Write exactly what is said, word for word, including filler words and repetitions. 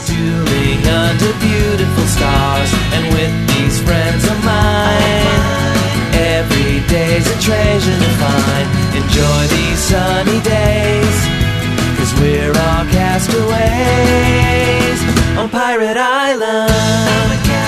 dueling under beautiful stars. And with these friends of mine, every day's a treasure to find. Enjoy these sunny days, 'cause we're all castaways on Pirate Island.